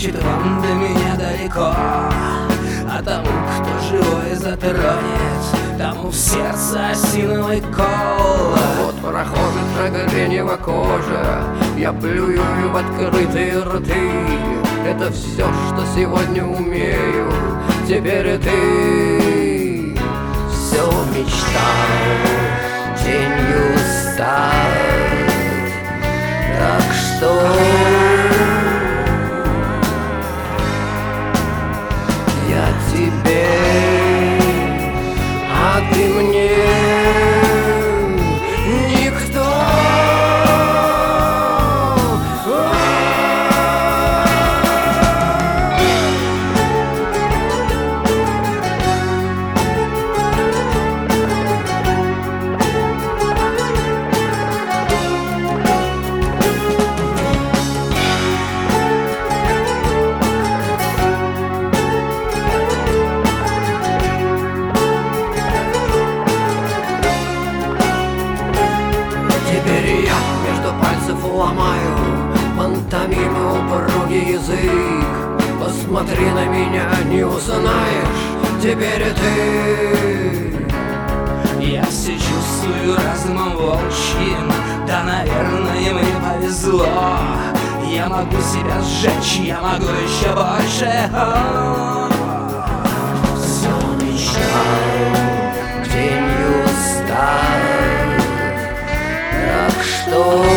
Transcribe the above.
значит вам до меня далеко. А тому, кто живой затронет, тому в сердце осиновый кол. Вот прохожий шаголенева кожа, я плюю в открытые рты. Это все, что сегодня умею. Теперь и ты все мечтал тенью стать. Так что я тебе, а ты мне никто. Теперь я между пальцев ломаю пантомимы упругий язык. Посмотри на меня, не узнаешь теперь и ты. Я все чувствую разумом волчьим, да, наверное, мне повезло. Я могу себя сжечь, я могу еще больше. Все мечтал тенью стать. Так что